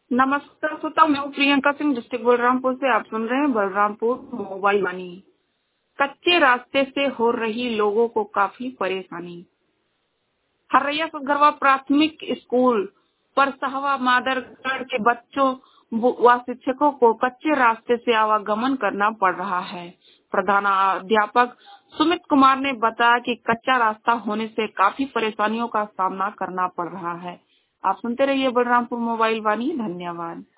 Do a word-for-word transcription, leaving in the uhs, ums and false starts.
नमस्कार श्रोता, मैं हूँ प्रियंका सिंह, डिस्ट्रिक्ट बलरामपुर से। आप सुन रहे हैं बलरामपुर मोबाइल वाणी। कच्चे रास्ते से हो रही लोगों को काफी परेशानी। हरैया सदगरवा प्राथमिक स्कूल पर सहवा मादरगढ़ के बच्चों व शिक्षकों को कच्चे रास्ते से आवागमन करना पड़ रहा है। प्रधानाध्यापक सुमित कुमार ने बताया कि कच्चा रास्ता होने से काफी परेशानियों का सामना करना पड़ रहा है। आप सुनते रहिए बलरामपुर मोबाइल वाणी। धन्यवाद।